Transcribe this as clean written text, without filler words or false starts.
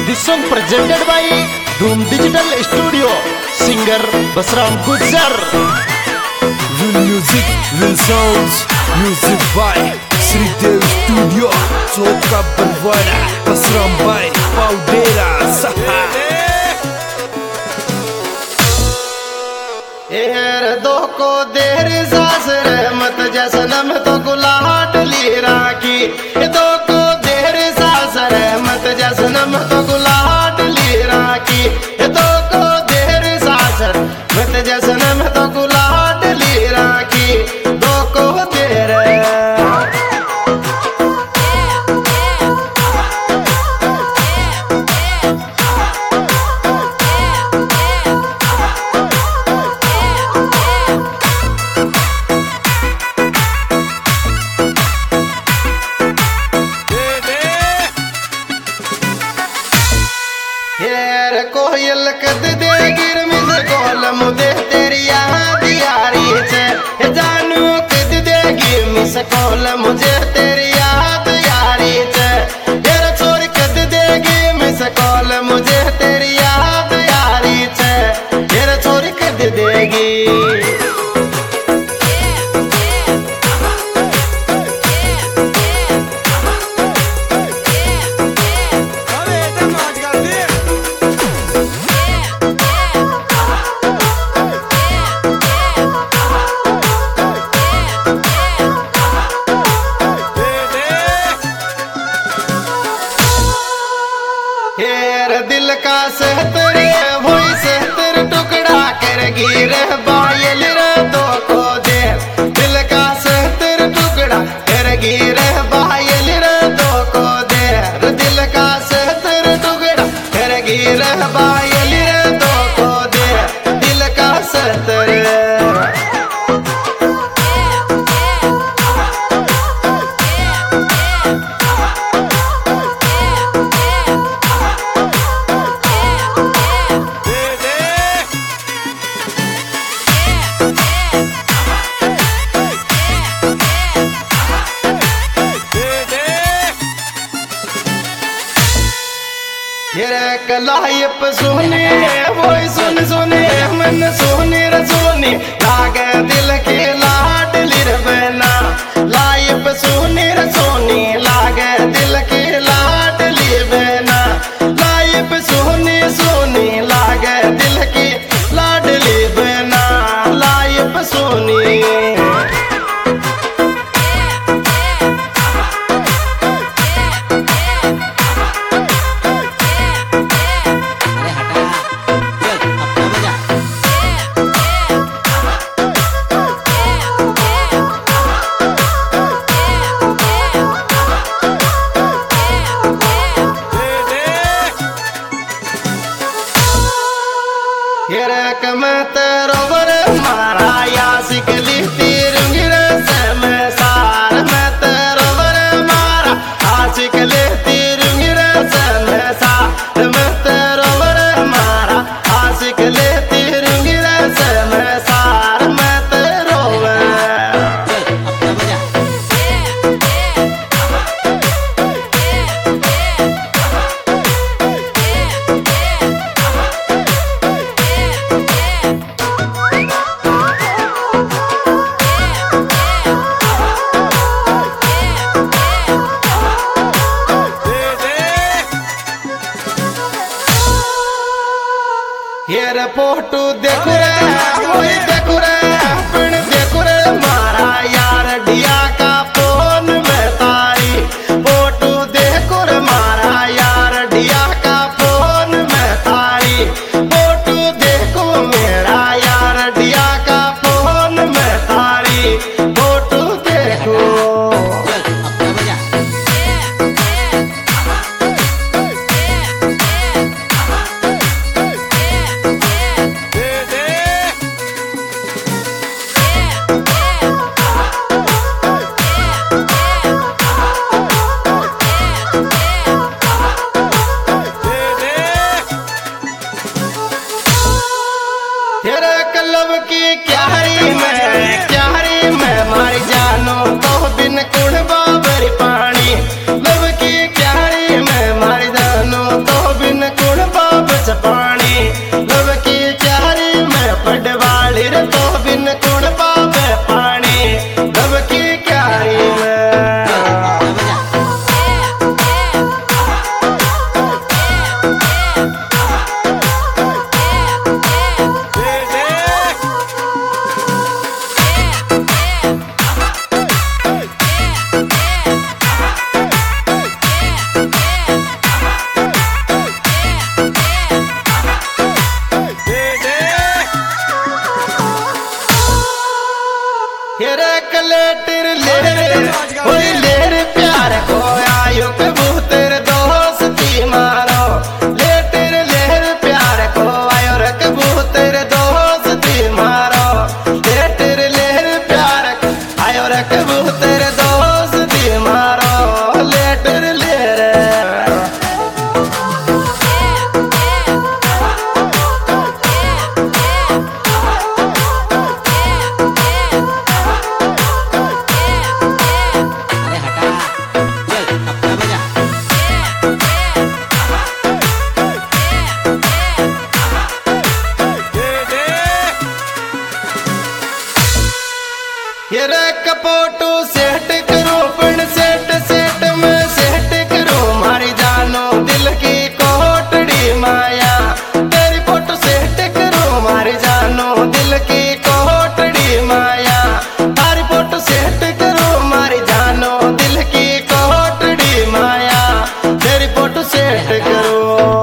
This song presented by Doom Digital Studio. Singer Basram Gujjar. Real music, real sounds. Music by Sridev Studio. Choka Balwara, Basram by Paudera Saha. दो को देर सास रहमत जसनम तो गुलाट ली राखी। दो को देर सास रहमत जसनम तो गुलाट ली राखी। दो को देर सास रहमत जसनम तो गुलाट ली राखी। दो को देर कोयल कद दे गिर मिस कोल मुदे तेरी याद यारी छे। जानू कद दे गिर मिस कोल मुझे तेरी याद यारी छे। तेरा छोर कद दे गिर मिस कोल मुझे तेरी याद यारी छे। तेरा छोर कद देगी दिल का सहतर वही सहतर टुकड़ा कर गिर बायल रे दो को दे। दिल का सहतर टुकड़ा कर गिर बायल रे दो को दे। दिल का सहतर टुकड़ा कर गिर बायल रे दो को दे। दिल का सहतर कलायप सोने वो सुन सुने मन सोने रसोने लागे दिल के लाडली रबना। लायप सोने रसोने लागे दिल के लाडली बना। लायप सोने सोने लागे दिल के लाडली बना। लायप सोने कमत रोवर मारा यासिक लिखती रंगिर समय सार मत रोवर मारा आशिक लिखती रंगिर समय सार मत रोवर मारा आशिक लिखती रंगिर समय सार मत रोवर हेर फोटो देखो रे वही देखो रे अपन देखो रे मारा यार डिया का फोन में तारी। फोटो देखो रे मारा यार डिया का फोन में तारी। फोटो देखो मेरा यार डिया का फोन में तारी। फोटो देखो सेट करो।